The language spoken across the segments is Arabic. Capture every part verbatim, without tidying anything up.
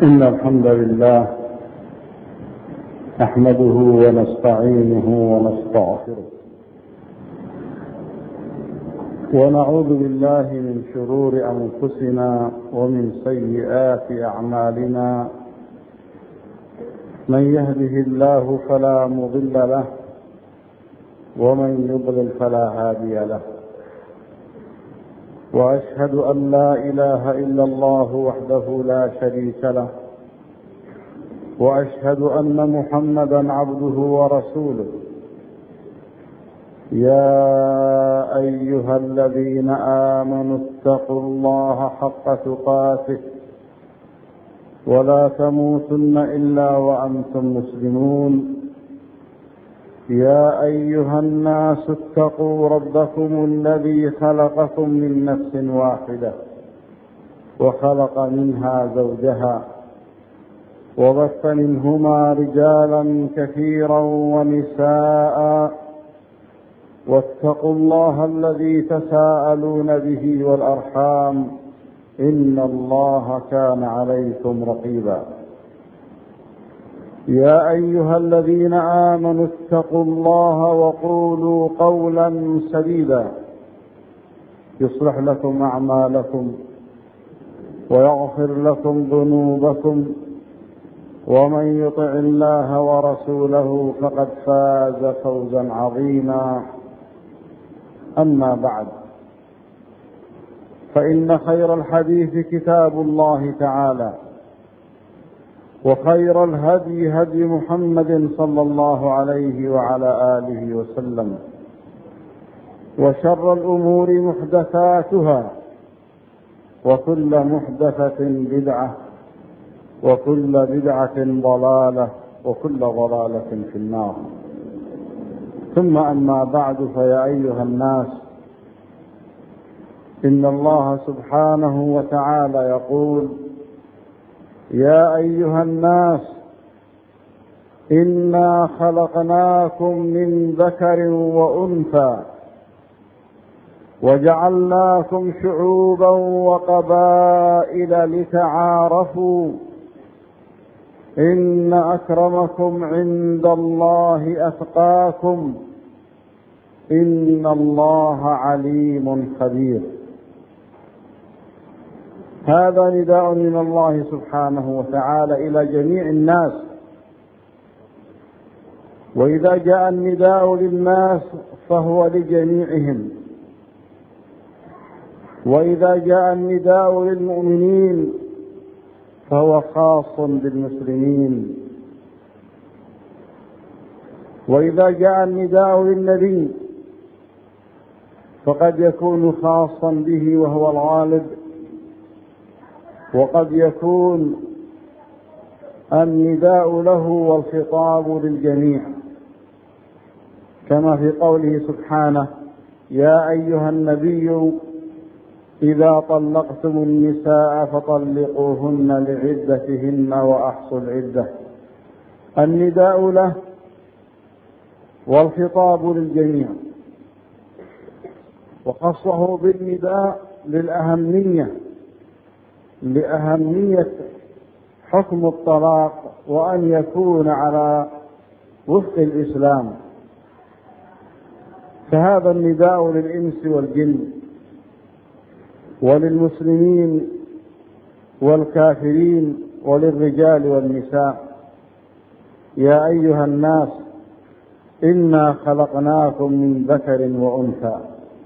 إن الحمد لله نحمده ونستعينه ونستغفره ونعوذ بالله من شرور أنفسنا ومن سيئات أعمالنا. من يهده الله فلا مضل له ومن يضلل فلا هادي له، وأشهد أن لا إله إلا الله وحده لا شريك له، وأشهد أن محمدا عبده ورسوله. يا أيها الذين آمنوا اتقوا الله حق تقاته ولا تموتن إلا وأنتم مسلمون. يا أيها الناس اتقوا ربكم الذي خلقكم من نفس واحدة وخلق منها زوجها وبث منهما رجالا كثيرا ونساء، واتقوا الله الذي تساءلون به والأرحام إن الله كان عليكم رقيبا. يا أيها الذين آمنوا اتقوا الله وقولوا قولا سديدا يصلح لكم أعمالكم ويغفر لكم ذنوبكم، ومن يطع الله ورسوله فقد فاز فوزا عظيما. أما بعد، فإن خير الحديث كتاب الله تعالى، وخير الهدي هدي محمد صلى الله عليه وعلى آله وسلم، وشر الأمور محدثاتها، وكل محدثة بدعة، وكل بدعة ضلالة، وكل ضلالة في النار. ثم أما بعد، فيا أيها الناس، إن الله سبحانه وتعالى يقول: يا أيها الناس إنا خلقناكم من ذكر وأنثى وجعلناكم شعوبا وقبائل لتعارفوا إن أكرمكم عند الله أتقاكم إن الله عليم خبير. هذا نداء من الله سبحانه وتعالى إلى جميع الناس، وإذا جاء النداء للناس فهو لجميعهم، وإذا جاء النداء للمؤمنين فهو خاص بالمسلمين، وإذا جاء النداء للنبي فقد يكون خاصا به وهو الغالب، وقد يكون النداء له والخطاب للجميع، كما في قوله سبحانه: يا أيها النبي إذا طلقتم النساء فطلقوهن لعدتهن وأحصوا العدة. النداء له والخطاب للجميع، وخصه بالنداء للأهمية لأهمية حكم الطلاق، وأن يكون على وفق الإسلام. فهذا النداء للإنس والجن وللمسلمين والكافرين وللرجال والنساء. يا أيها الناس إنا خلقناكم من ذكر وأنثى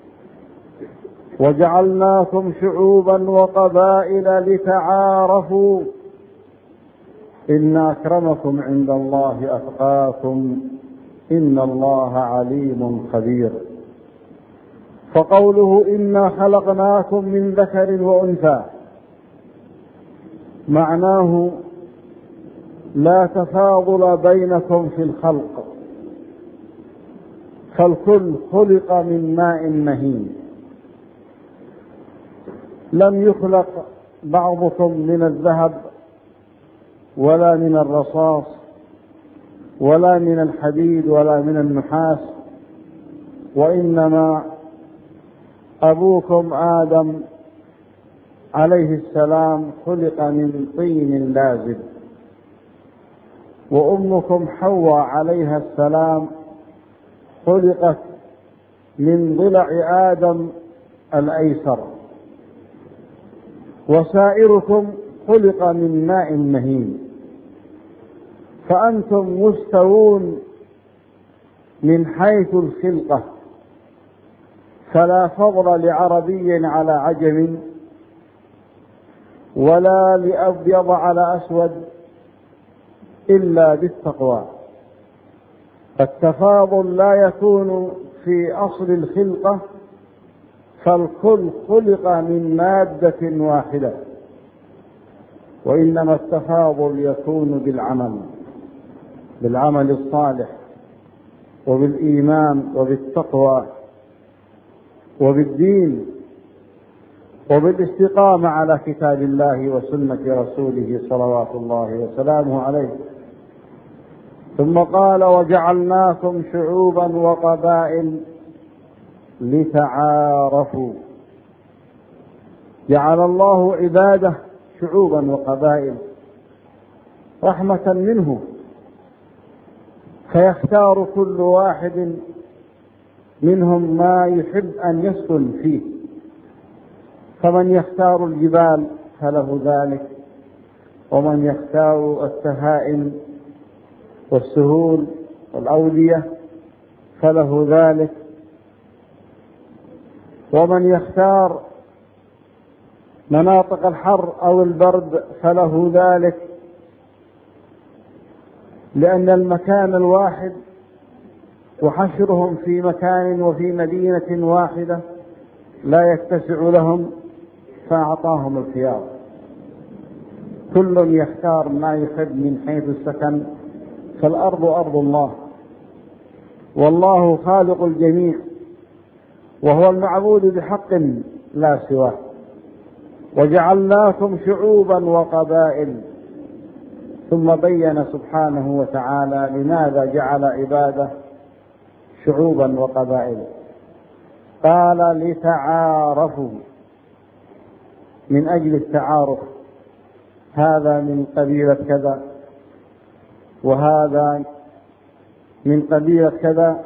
وجعلناكم شعوبا وقبائل لتعارفوا إن أكرمكم عند الله أتقاكم إن الله عليم خبير. فقوله إنا خلقناكم من ذكر وأنثى معناه لا تفاضل بينكم في الخلق، فالكل خلق من ماء مهين، لم يخلق بعضكم من الذهب ولا من الرصاص ولا من الحديد ولا من النحاس، وإنما أبوكم آدم عليه السلام خلق من طين لازب، وأمكم حواء عليها السلام خلقت من ضلع آدم الأيسر، وسائركم خلق من ماء مهين، فأنتم مستوون من حيث الخلقة، فلا فضل لعربي على عجم ولا لأبيض على أسود إلا بالتقوى. التفاضل لا يكون في أصل الخلقة، فالكل خلق من مادة واحدة، وإنما التفاضل يكون بالعمل بالعمل الصالح وبالإيمان وبالتقوى وبالدين وبالاستقامة على كتاب الله وسنة رسوله صلوات الله وسلامه عليه. ثم قال: وجعلناكم شعوبا وقبائل لتعارفوا. جعل الله عباده شعوبا وقبائل رحمة منه، فيختار كل واحد منهم ما يحب أن يسكن فيه، فمن يختار الجبال فله ذلك، ومن يختار السهائل والسهول والأودية فله ذلك، ومن يختار مناطق الحر أو البرد فله ذلك، لأن المكان الواحد وحشرهم في مكان وفي مدينة واحدة لا يتسع لهم، فأعطاهم الخيار. كل يختار ما يحب من حيث السكن، فالأرض أرض الله، والله خالق الجميع، وهو المعبود بحق لا سواه. وجعلناكم شعوبا وقبائل، ثم بين سبحانه وتعالى لماذا جعل عباده شعوبا وقبائل. قال: لتعارفوا، من أجل التعارف، هذا من قبيلة كذا وهذا من قبيلة كذا،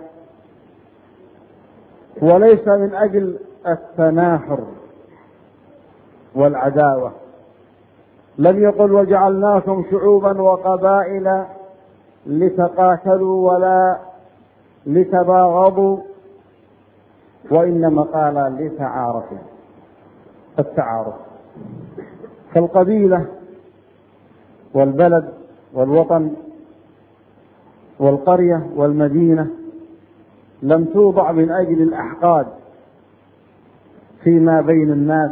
وليس من أجل التناحر والعداوة. لم يقل: وجعلناكم شعوبا وقبائل لتقاتلوا ولا لتباغضوا، وإنما قال: لتعارفوا. التعارف، فالقبيلة والبلد والوطن والقرية والمدينة لم توضع من أجل الأحقاد فيما بين الناس،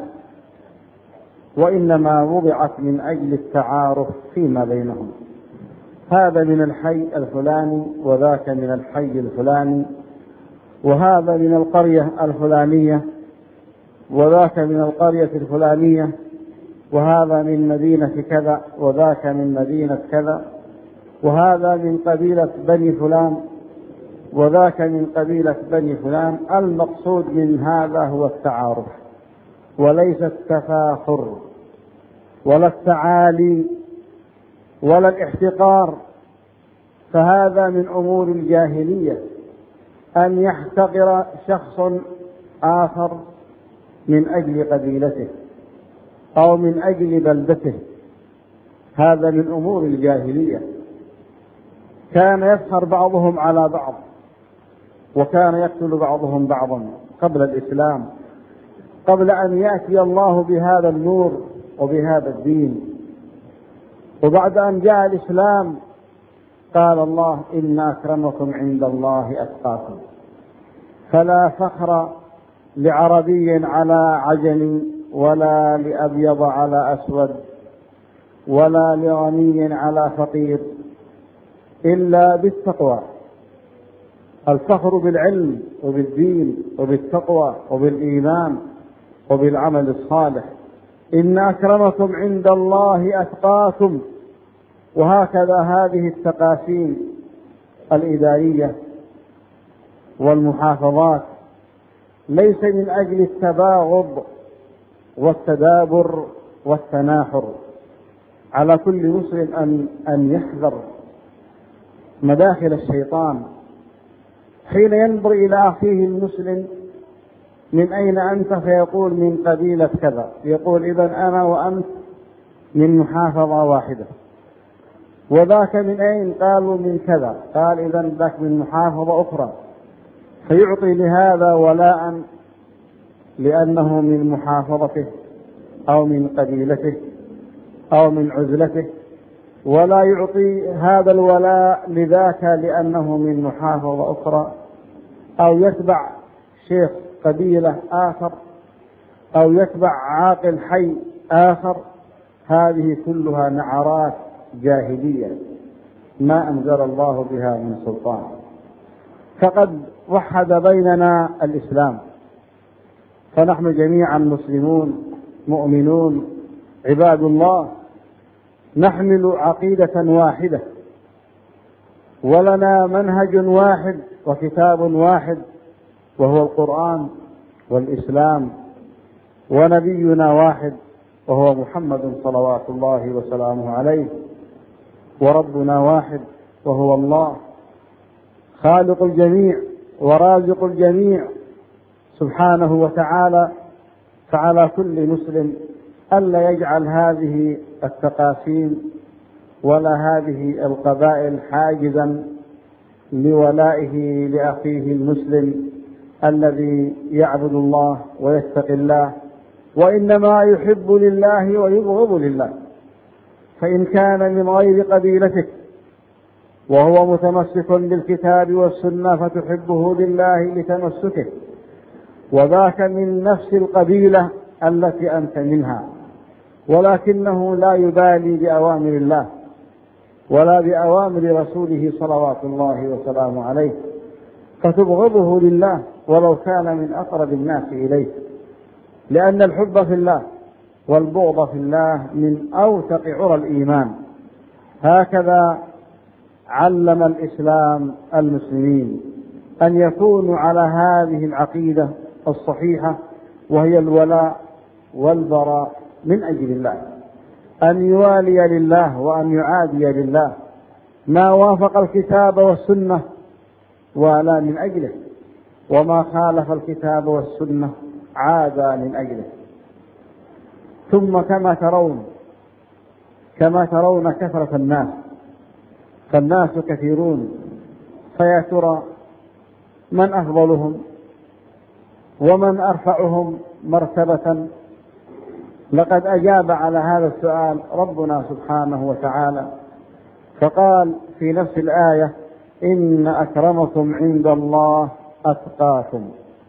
وإنما وضعت من أجل التعارف فيما بينهم. هذا من الحي الفلاني وذاك من الحي الفلاني، وهذا من القرية الفلانية وذاك من القرية الفلانية، وهذا من مدينة كذا وذاك من مدينة كذا، وهذا من قبيلة بني فلان وذاك من قبيلة بني فلان. المقصود من هذا هو التعارف، وليس التفاخر ولا التعالي ولا الاحتقار، فهذا من أمور الجاهلية أن يحتقر شخص آخر من أجل قبيلته أو من أجل بلدته، هذا من أمور الجاهلية. كان يفخر بعضهم على بعض، وكان يقتل بعضهم بعضا قبل الإسلام، قبل أن يأتي الله بهذا النور وبهذا الدين. وبعد أن جاء الإسلام قال الله: إن أكرمكم عند الله أتقاكم. فلا فخر لعربي على عجم، ولا لأبيض على أسود، ولا لغني على فقير، إلا بالتقوى. الفخر بالعلم وبالدين وبالتقوى وبالإيمان وبالعمل الصالح. إن أكرمكم عند الله أتقاكم. وهكذا هذه التقاسيم الإدارية والمحافظات ليس من أجل التباغض والتدابر والتناحر. على كل مسلم أن أن يحذر مداخل الشيطان حين ينظر إلى أخيه المسلم: من أين أنت؟ فيقول: من قبيلة كذا. يقول: إذن أنا وأنت من محافظة واحدة. وذاك من أين؟ قالوا: من كذا. قال: إذن ذاك من محافظة أخرى. فيعطي لهذا ولاء لأنه من محافظته أو من قبيلته أو من عزلته، ولا يعطي هذا الولاء لذاك لأنه من محافظة أخرى، أو يتبع شيخ قبيلة آخر، أو يتبع عاقل حي آخر. هذه كلها نعرات جاهلية ما أنزل الله بها من سلطان. فقد وحد بيننا الإسلام، فنحن جميعا مسلمون مؤمنون عباد الله، نحمل عقيدة واحدة، ولنا منهج واحد وكتاب واحد، وهو القرآن والإسلام، ونبينا واحد وهو محمد صلوات الله وسلامه عليه، وربنا واحد وهو الله خالق الجميع ورازق الجميع سبحانه وتعالى. فعلى كل مسلم ألا يجعل هذه التقاسيم ولا هذه القبائل حاجزا لولائه لأخيه المسلم الذي يعبد الله ويتقي الله، وإنما يحب لله ويبغض لله. فإن كان من غير قبيلتك وهو متمسك بالكتاب والسنة فتحبه لله لتمسكه، وذاك من نفس القبيلة التي أنت منها، ولكنه لا يبالي بأوامر الله ولا بأوامر رسوله صلوات الله وسلامه عليه، فتبغضه لله ولو كان من أقرب الناس إليه، لأن الحب في الله والبغض في الله من أوثق عرى الإيمان. هكذا علم الإسلام المسلمين أن يكونوا على هذه العقيدة الصحيحة، وهي الولاء والبراء من أجل الله، أن يوالي لله وأن يعادي لله، ما وافق الكتاب والسنة ولا من أجله، وما خالف الكتاب والسنة عادى من أجله. ثم كما ترون كما ترون كثرة الناس، فالناس كثيرون، فيا ترى من أفضلهم ومن أرفعهم مرتبة؟ لقد أجاب على هذا السؤال ربنا سبحانه وتعالى، فقال في نفس الآية: إن أكرمكم عند الله أتقاكم.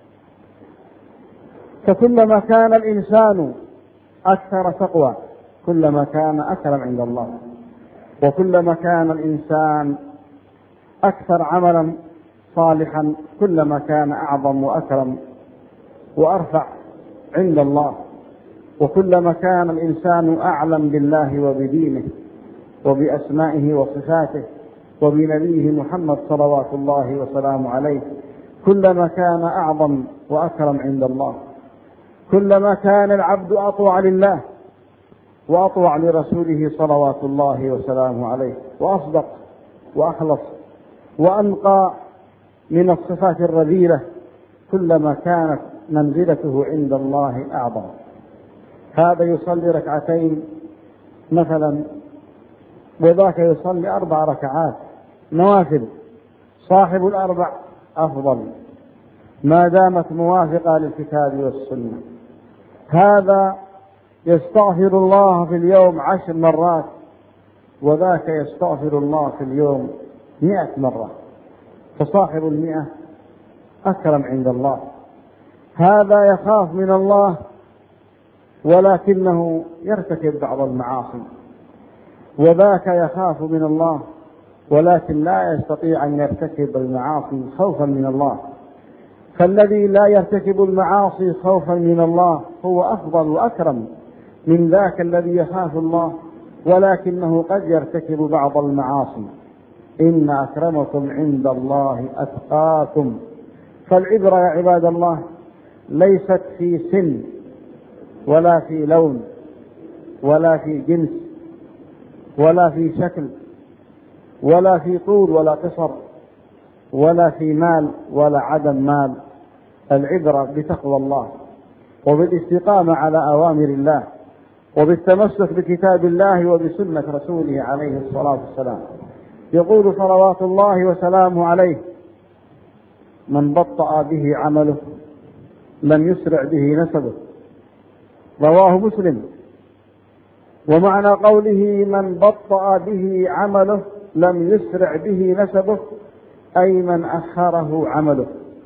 فكلما كان الإنسان أكثر تقوى كلما كان أكرم عند الله، وكلما كان الإنسان أكثر عملا صالحا كلما كان أعظم وأكرم وأرفع عند الله، وكلما كان الإنسان أعلم بالله وبدينه وبأسمائه وصفاته وبنبيه محمد صلوات الله وسلامه عليه كلما كان أعظم وأكرم عند الله. كلما كان العبد أطوع لله وأطوع لرسوله صلوات الله وسلامه عليه، وأصدق وأخلص وأنقى من الصفات الرذيلة، كلما كانت منزلته عند الله أعظم. هذا يصلي ركعتين مثلا، وذاك يصلي أربع ركعات نوافل، صاحب الأربع أفضل ما دامت موافقة للكتاب والسنة. هذا يستغفر الله في اليوم عشر مرات، وذاك يستغفر الله في اليوم مئة مرة، فصاحب المئة أكرم عند الله. هذا يخاف من الله ولكنه يرتكب بعض المعاصي، وذاك يخاف من الله ولكن لا يستطيع أن يرتكب المعاصي خوفا من الله. فالذي لا يرتكب المعاصي خوفا من الله هو أفضل وأكرم من ذاك الذي يخاف الله ولكنه قد يرتكب بعض المعاصي. إن أكرمكم عند الله أتقاكم. فالعبرة يا عباد الله ليست في سن ولا في لون ولا في جنس ولا في شكل ولا في طول ولا قصر ولا في مال ولا عدم مال. العبرة بتقوى الله وبالاستقامة على أوامر الله وبالتمسك بكتاب الله وبسنة رسوله عليه الصلاة والسلام. يقول صلوات الله وسلامه عليه: من بطأ به عمله لم يسرع به نسبه. رواه مسلم. ومعنى قوله من بطأ به عمله لم يسرع به نسبه أي من أخره عمله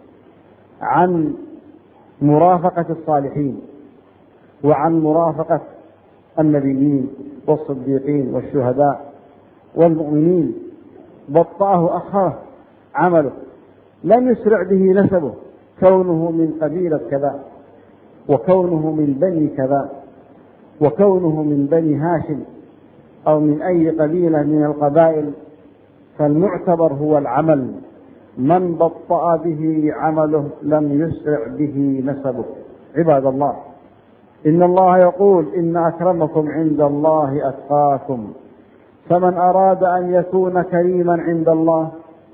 عن مرافقة الصالحين وعن مرافقة النبيين والصديقين والشهداء والمؤمنين. بطأه أخره عمله، لم يسرع به نسبه، كونه من قبيلة كذا وكونه من بني كذا وكونه من بني هاشم أو من أي قبيلة من القبائل، فالمعتبر هو العمل. من بطأ به عمله لم يسرع به نسبه. عباد الله، إن الله يقول: إن أكرمكم عند الله أتقاكم. فمن أراد أن يكون كريما عند الله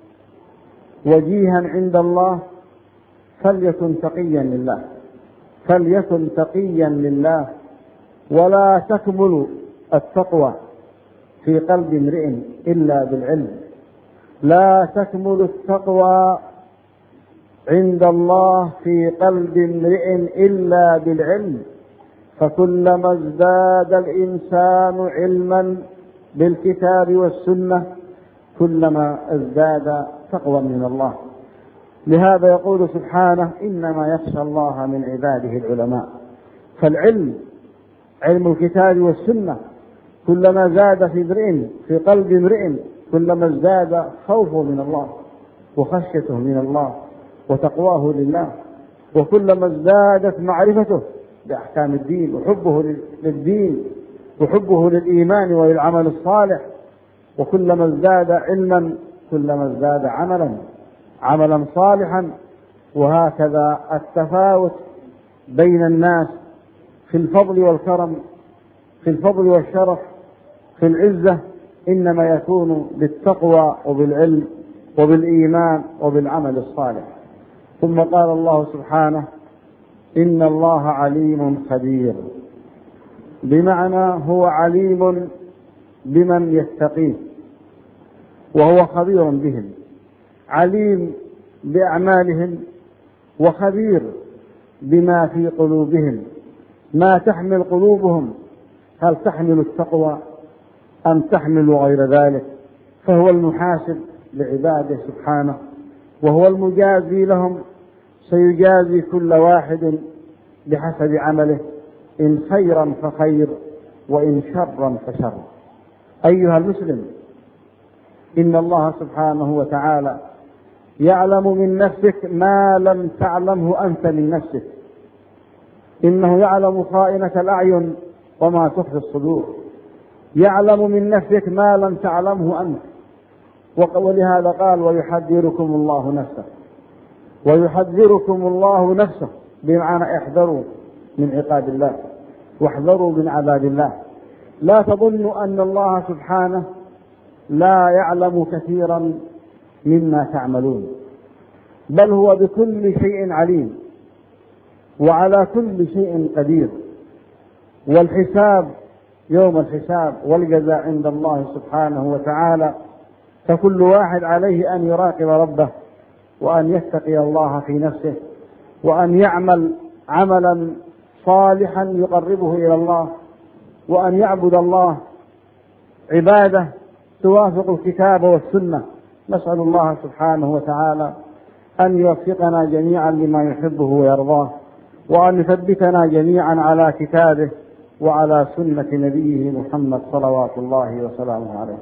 وجيها عند الله فليكن تقيا لله فليكن تقيا لله. ولا تكمل التقوى في قلب امرئ إلا بالعلم. لا تكمل التقوى عند الله في قلب امرئ إلا بالعلم. فكلما ازداد الإنسان علما بالكتاب والسنة كلما ازداد تقوى من الله. لهذا يقول سبحانه: إنما يخشى الله من عباده العلماء. فالعلم، علم الكتاب والسنة، كلما زاد في امرئ في قلب امرئ كلما ازداد خوفه من الله وخشيته من الله وتقواه لله. وكلما ازدادت معرفته بأحكام الدين وحبه للدين وحبه للإيمان وللعمل الصالح. وكلما ازداد علما كلما ازداد عملا عملا صالحا. وهكذا التفاوت بين الناس في الفضل والكرم، في الفضل والشرف، في العزة، إنما يكون بالتقوى وبالعلم وبالإيمان وبالعمل الصالح. ثم قال الله سبحانه: إن الله عليم خبير، بمعنى هو عليم بمن يتقيه وهو خبير بهم، عليم بأعمالهم وخبير بما في قلوبهم، ما تحمل قلوبهم، هل تحمل التقوى أم تحمل غير ذلك. فهو المحاسب لعباده سبحانه وهو المجازي لهم، سيجازي كل واحد بحسب عمله، إن خيرا فخير وإن شرا فشر. أيها المسلم، إن الله سبحانه وتعالى يعلم من نفسك ما لم تعلمه أنت من نفسك. إنه يعلم خائنة الأعين وما تخفي الصدور. يعلم من نفسك ما لم تعلمه أنت. ولهذا قال: ويحذركم الله نفسه. ويحذركم الله نفسه بمعنى احذروا من عقاب الله واحذروا من عذاب الله. لا تظنوا أن الله سبحانه لا يعلم كثيرا مما تعملون، بل هو بكل شيء عليم وعلى كل شيء قدير. والحساب يوم الحساب والجزاء عند الله سبحانه وتعالى، فكل واحد عليه أن يراقب ربه وأن يتقي الله في نفسه وأن يعمل عملا صالحا يقربه إلى الله، وأن يعبد الله عبادة توافق الكتاب والسنة. نسأل الله سبحانه وتعالى أن يوفقنا جميعا لما يحبه ويرضاه، وأن يثبتنا جميعا على كتابه وعلى سنة نبيه محمد صلوات الله وسلامه عليه.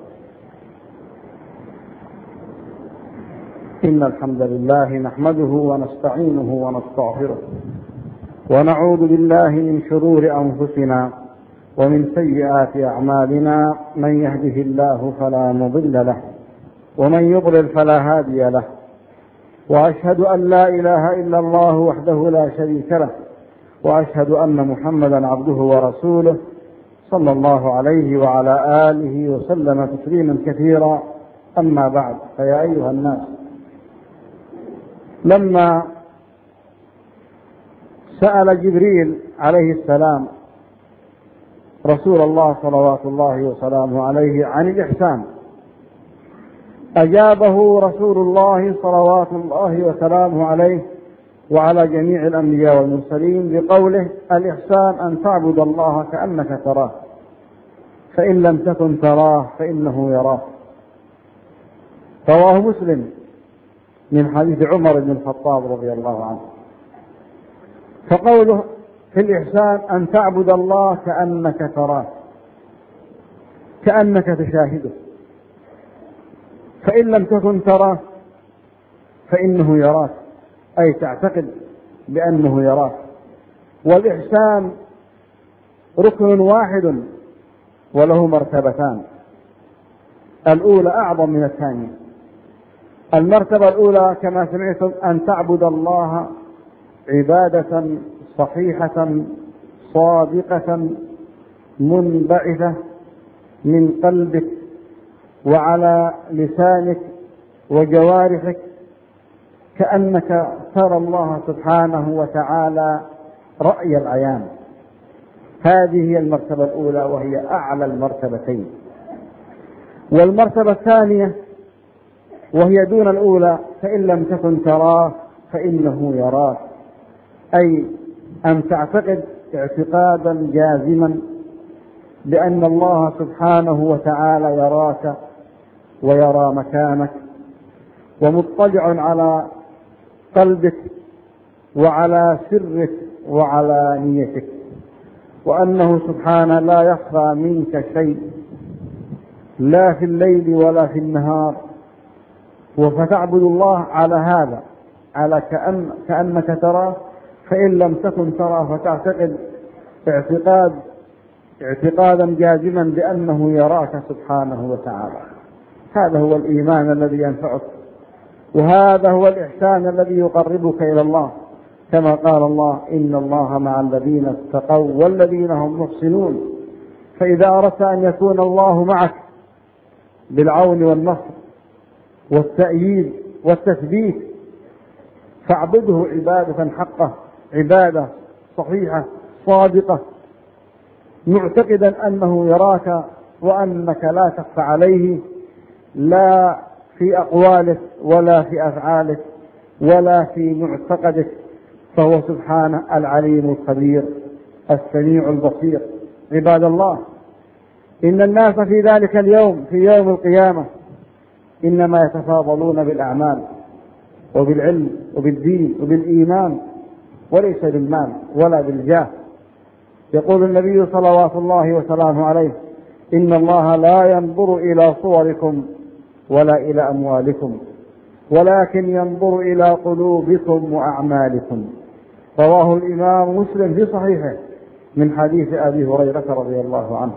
إن الحمد لله نحمده ونستعينه ونستغفره ونعوذ بالله من شرور أنفسنا ومن سيئات أعمالنا. من يهده الله فلا مضل له ومن يضلل فلا هادي له. وأشهد أن لا إله إلا الله وحده لا شريك له، وأشهد أن محمدا عبده ورسوله صلى الله عليه وعلى آله وسلم تسليما كثيرا. أما بعد، فيا أيها الناس، لما سأل جبريل عليه السلام رسول الله صلوات الله وسلامه عليه عن الإحسان، أجابه رسول الله صلوات الله وسلامه عليه وعلى جميع الأنبياء والمرسلين بقوله: الإحسان أن تعبد الله كأنك تراه، فإن لم تكن تراه فإنه يراك. رواه مسلم من حديث عمر بن الخطاب رضي الله عنه. فقوله في الإحسان أن تعبد الله كأنك تراه، كأنك تشاهده، فإن لم تكن تراه فإنه يراك، أي تعتقد بأنه يراك. والإحسان ركن واحد وله مرتبتان، الأولى أعظم من الثانية. المرتبة الأولى كما سمعتم أن تعبد الله عبادة صحيحة صادقة منبعثة من قلبك وعلى لسانك وجوارحك، كأنك ترى الله سبحانه وتعالى رأي العيان. هذه هي المرتبة الأولى وهي أعلى المرتبتين. والمرتبة الثانية وهي دون الأولى: فإن لم تكن تراه فإنه يراك، أي أن تعتقد اعتقادا جازما بأن الله سبحانه وتعالى يراك ويرى مكانك ومطلع على قلبك وعلى سرك وعلى نيتك، وأنه سبحانه لا يخفى منك شيء لا في الليل ولا في النهار. فتعبد الله على هذا، على كأن كأنك تراه، فإن لم تكن تراه فتعتقد اعتقاد اعتقادا جازما بأنه يراك سبحانه وتعالى. هذا هو الإيمان الذي ينفعك، وهذا هو الإحسان الذي يقربك إلى الله، كما قال الله: إن الله مع الذين اتقوا والذين هم محسنون. فإذا أردت أن يكون الله معك بالعون والنصر والتأييد والتثبيت فاعبده عبادة حقة، عبادة صحيحة صادقة، معتقدا أنه يراك وأنك لا تخفى عليه، لا في أقوالك ولا في أفعالك ولا في معتقدك، فهو سبحانه العليم الخبير السميع البصير. عباد الله، إن الناس في ذلك اليوم، في يوم القيامة، إنما يتفاضلون بالأعمال وبالعلم وبالدين وبالإيمان، وليس بالمال ولا بالجاه. يقول النبي صلوات الله وسلامه عليه: إن الله لا ينظر إلى صوركم ولا إلى أموالكم، ولكن ينظر إلى قلوبكم وأعمالكم. رواه الإمام مسلم في صحيحه من حديث أبي هريرة رضي الله عنه.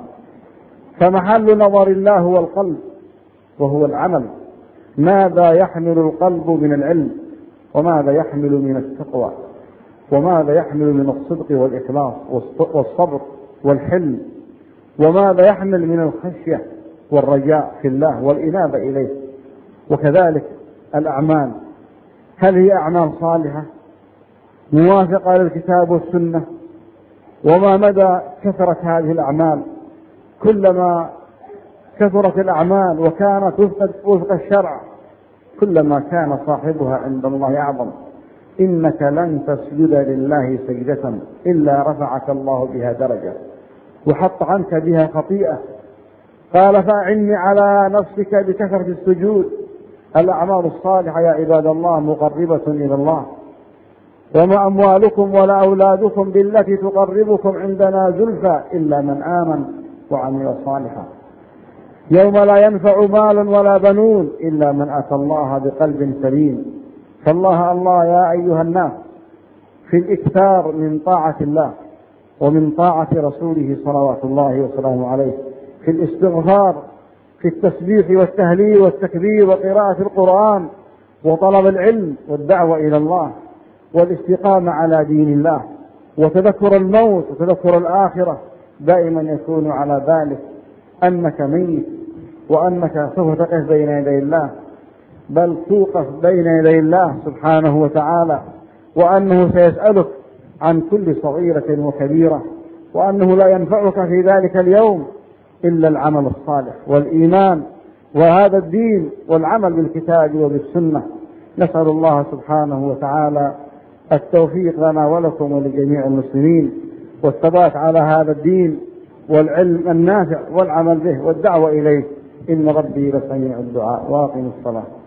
فمحل نظر الله هو القلب وهو العمل. ماذا يحمل القلب من العلم، وماذا يحمل من التقوى، وماذا يحمل من الصدق والإخلاص والصبر والحلم، وماذا يحمل من الخشية والرجاء في الله والإنابة إليه. وكذلك الأعمال، هل هي أعمال صالحة موافقة للكتاب والسنة؟ وما مدى كثرة هذه الأعمال؟ كلما كثرت الأعمال وكانت وفق الشرع كلما كان صاحبها عند الله أعظم. إنك لن تسجد لله سجدة إلا رفعك الله بها درجة وحط عنك بها خطيئة. قال: فأعني على نفسك بكثرة السجود. الأعمال الصالحة يا عباد الله مقربة إلى الله. وما أموالكم ولا أولادكم بالتي تقربكم عندنا زلفى إلا من آمن وعمل صالحا. يوم لا ينفع مال ولا بنون إلا من أتى الله بقلب سليم. فالله الله يا أيها الناس في الإكثار من طاعة الله ومن طاعة رسوله صلوات الله وسلامه عليه، في الاستغفار، في التسبيح والتهليل والتكبير وقراءة القرآن وطلب العلم والدعوة إلى الله والاستقامة على دين الله وتذكر الموت وتذكر الآخرة دائما يكون على بالك أنك ميت، وأنك سوف تقف بين يدي الله، بل توقف بين يدي الله سبحانه وتعالى، وأنه سيسألك عن كل صغيرة وكبيرة، وأنه لا ينفعك في ذلك اليوم إلا العمل الصالح والإيمان وهذا الدين والعمل بالكتاب وبالسنة. نسأل الله سبحانه وتعالى التوفيق لنا ولكم ولجميع المسلمين، والثبات على هذا الدين والعلم النافع والعمل به والدعوة إليه. إن ربي لسميع الدعاء. واقم الصلاة.